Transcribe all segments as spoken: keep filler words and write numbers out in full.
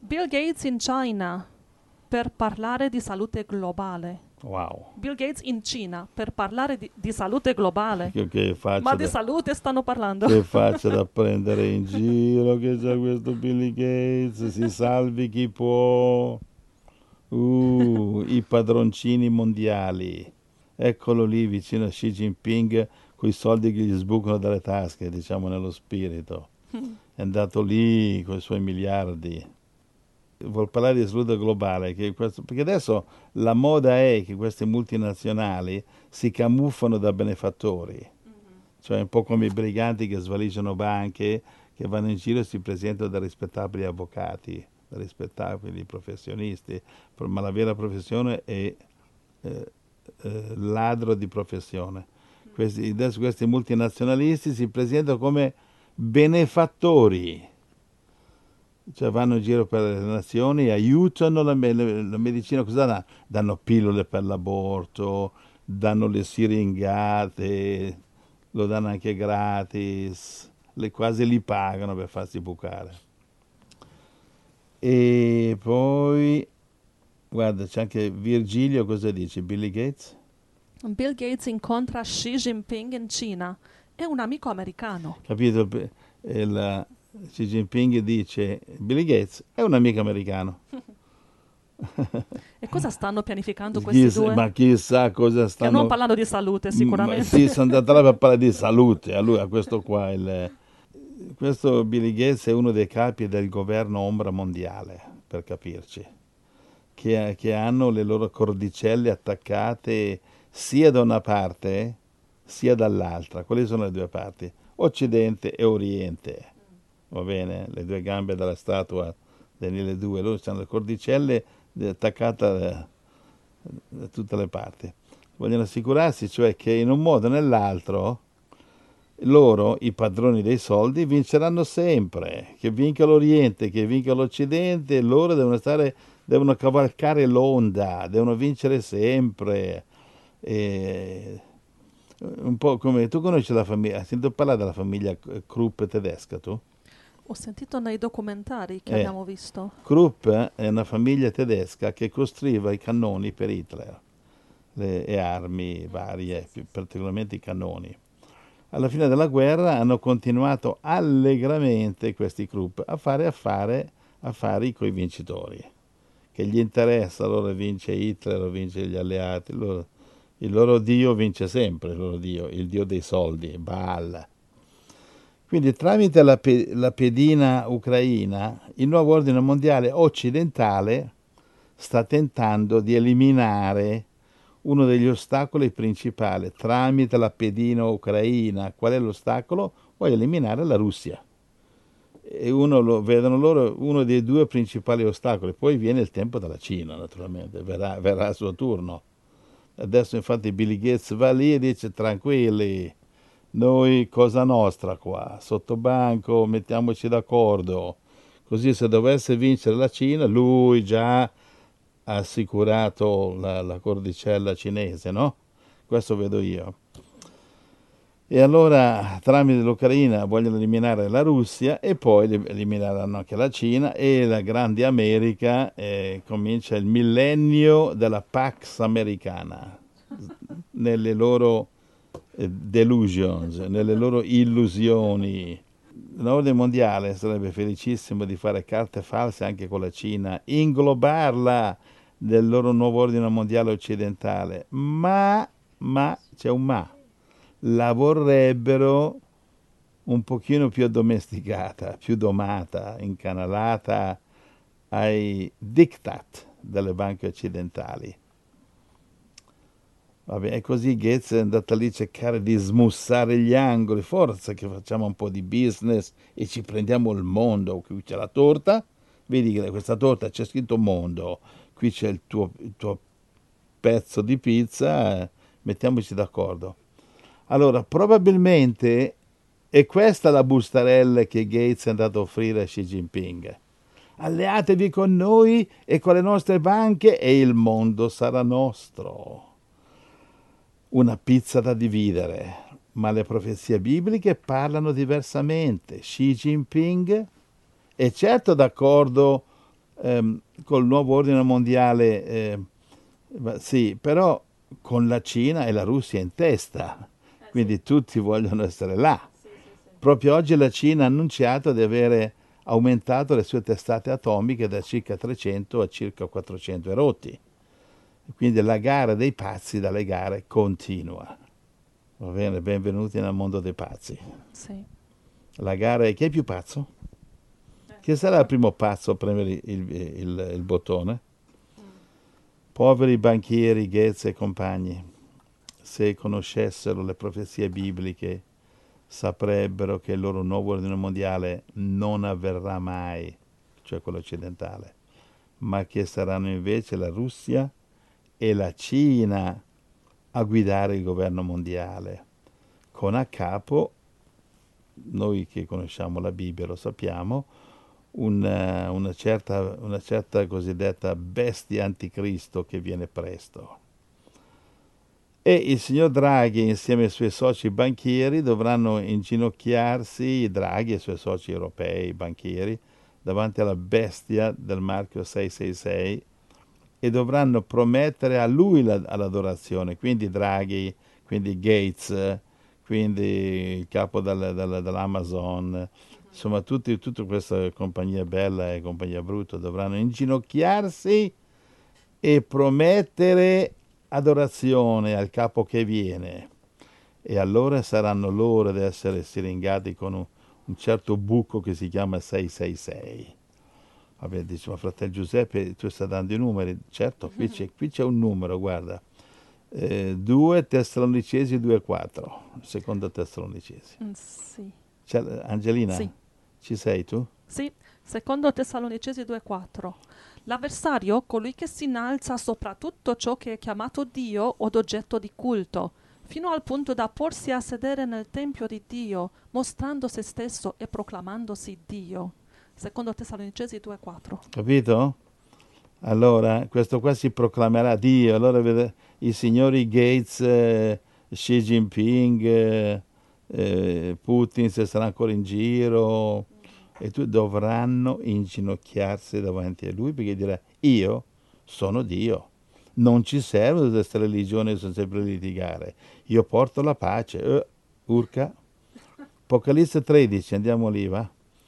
Bill Gates in Cina per parlare di salute globale. Wow. Bill Gates in Cina per parlare di, di salute globale. Che, che faccia Ma di da, salute stanno parlando. che faccia da prendere in giro, che c'è questo Bill Gates, si salvi chi può. Uh, i padroncini mondiali. Eccolo lì vicino a Xi Jinping con i soldi che gli sbucano dalle tasche, diciamo nello spirito. È andato lì con i suoi miliardi. Vuol parlare di salute globale, che questo, perché adesso la moda è che queste multinazionali si camuffano da benefattori, cioè un po' come i briganti che svaligiano banche, che vanno in giro e si presentano da rispettabili avvocati, da rispettabili professionisti, ma la vera professione è eh, eh, ladro di professione. Questi, adesso questi multinazionalisti si presentano come benefattori, cioè vanno in giro per le nazioni, aiutano la, me- la medicina, cosa danno? Danno pillole per l'aborto, danno le siringate, lo danno anche gratis, le, quasi li pagano per farsi bucare. E poi, guarda, c'è anche Virgilio, cosa dice? Billy Gates? Bill Gates incontra Xi Jinping in Cina. È un amico americano. Capito? Il, Xi Jinping dice, Billy Gates è un amico americano. E cosa stanno pianificando questi Chissà, due? ma chissà cosa Che stanno... non parlando di salute, Ma sicuramente. sì, sono andato là per parlare di salute, a lui, a questo qua. Il, questo Billy Gates è uno dei capi del governo ombra mondiale, per capirci, che, che hanno le loro cordicelle attaccate sia da una parte sia dall'altra. Quali sono le due parti? Occidente e Oriente. Va bene? Le due gambe della statua delle due, loro hanno le cordicelle attaccate da, da tutte le parti. Vogliono assicurarsi cioè che in un modo o nell'altro loro, i padroni dei soldi, vinceranno sempre, che vinca l'Oriente, che vinca l'Occidente, loro devono stare, devono cavalcare l'onda, devono vincere sempre. E un po' come tu conosci la famiglia, hai sentito parlare della famiglia Krupp tedesca tu? Ho sentito nei documentari che Eh, abbiamo visto. Krupp è una famiglia tedesca che costruiva i cannoni per Hitler, le, e armi varie, più particolarmente i cannoni. Alla fine della guerra hanno continuato allegramente questi Krupp a fare affare, affari con i vincitori. Che gli interessa, allora vince Hitler o vince gli alleati, il loro, il loro dio vince sempre, il loro dio, il dio dei soldi, Baal. Quindi tramite la, pe- la pedina ucraina, il nuovo ordine mondiale occidentale sta tentando di eliminare uno degli ostacoli principali tramite la pedina ucraina. Qual è l'ostacolo? Voglio eliminare la Russia. E uno lo vedono loro uno dei due principali ostacoli. Poi viene il tempo della Cina, naturalmente, verrà, verrà il suo turno. Adesso infatti Bill Gates va lì e dice tranquilli, noi cosa nostra qua, sotto banco, mettiamoci d'accordo. Così se dovesse vincere la Cina, lui già ha assicurato la, la cordicella cinese, no? Questo vedo io. E allora tramite l'Ucraina vogliono eliminare la Russia e poi elimineranno anche la Cina e la grande America, eh, comincia il millennio della Pax Americana, nelle loro eh, delusions, nelle loro illusioni. L'ordine mondiale sarebbe felicissimo di fare carte false anche con la Cina, inglobarla nel loro nuovo ordine mondiale occidentale, ma, ma, c'è un ma, la vorrebbero un pochino più addomesticata, più domata, incanalata ai diktat delle banche occidentali. Vabbè, e così Gates è andato lì a cercare di smussare gli angoli. Forza che facciamo un po' di business e ci prendiamo il mondo. Qui c'è la torta, vedi che questa torta c'è scritto mondo, qui c'è il tuo, il tuo pezzo di pizza, eh, mettiamoci d'accordo. Allora, probabilmente è questa la bustarella che Gates è andato a offrire a Xi Jinping. Alleatevi con noi e con le nostre banche e il mondo sarà nostro. Una pizza da dividere, ma le profezie bibliche parlano diversamente. Xi Jinping è certo d'accordo ehm, col nuovo ordine mondiale, eh, sì, però con la Cina e la Russia in testa, Eh, quindi sì. tutti vogliono essere là. Sì, sì, sì. Proprio oggi la Cina ha annunciato di avere aumentato le sue testate atomiche da circa trecento a circa quattrocento erotti. Quindi la gara dei pazzi dalle gare continua. Va bene, benvenuti nel mondo dei pazzi. Sì. La gara è chi è più pazzo? Eh. Chi sarà il primo pazzo a premere il, il- il bottone? Mm. Poveri banchieri, Gates e compagni, se conoscessero le profezie bibliche, saprebbero che il loro nuovo ordine mondiale non avverrà mai, cioè quello occidentale, ma che saranno invece la Russia e la Cina a guidare il governo mondiale, con a capo, noi che conosciamo la Bibbia lo sappiamo, una, una certa, una certa cosiddetta bestia anticristo che viene presto. E il signor Draghi insieme ai suoi soci banchieri dovranno inginocchiarsi, i Draghi e i suoi soci europei banchieri, davanti alla bestia del marchio sei sei sei e dovranno promettere a lui la- l'adorazione, quindi Draghi, quindi Gates, quindi il capo del- del- dell'Amazon, insomma tutti, tutta questa compagnia bella e compagnia brutta dovranno inginocchiarsi e promettere adorazione al capo che viene. E allora saranno loro ad essere siringati con un, un certo buco che si chiama sei sei sei. Vabbè, dice, ma fratello Giuseppe, tu stai dando i numeri? Certo, qui c'è, qui c'è un numero, guarda. Eh, due Tessalonicesi due quattro, seconda Tessalonicesi. Mm, sì. C'è- Angelina, Sì. ci sei tu? Sì, secondo Tessalonicesi due quattro. L'avversario, colui che si innalza sopra tutto ciò che è chiamato Dio od oggetto di culto, fino al punto da porsi a sedere nel tempio di Dio, mostrando se stesso e proclamandosi Dio. Secondo Tessalonicesi due quattro. Capito? Allora, questo qua si proclamerà Dio. Allora vede, i signori Gates, eh, Xi Jinping, eh, eh, Putin, se sarà ancora in giro, e tu dovranno inginocchiarsi davanti a lui perché dirà, io sono Dio. Non ci serve tutte queste religioni che sono sempre a litigare. Io porto la pace. Eh, urca. Apocalisse tredici, andiamo lì, va?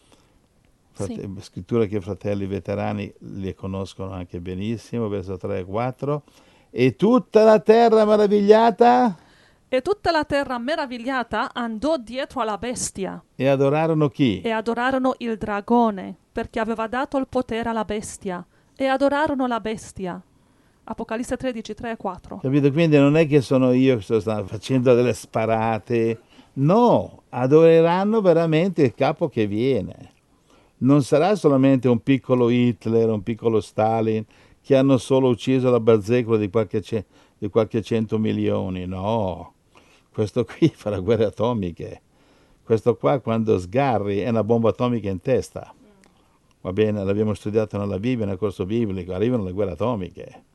Sì. Frate- scrittura che i fratelli veterani le conoscono anche benissimo, verso tre e quattro. E tutta la terra meravigliata E tutta la terra meravigliata andò dietro alla bestia e adorarono chi? e adorarono il dragone, perché aveva dato il potere alla bestia, e adorarono la bestia. Apocalisse tredici, tre e quattro. Capito? Quindi non è che sono io che sto sta- facendo delle sparate. No, adoreranno veramente il capo che viene. Non sarà solamente un piccolo Hitler, un piccolo Stalin che hanno solo ucciso la bazzecola di qualche, ce- di qualche cento milioni. No, questo qui fa le guerre atomiche. Questo qua quando sgarri è una bomba atomica in testa. Va bene, l'abbiamo studiato nella Bibbia, nel corso biblico, arrivano le guerre atomiche.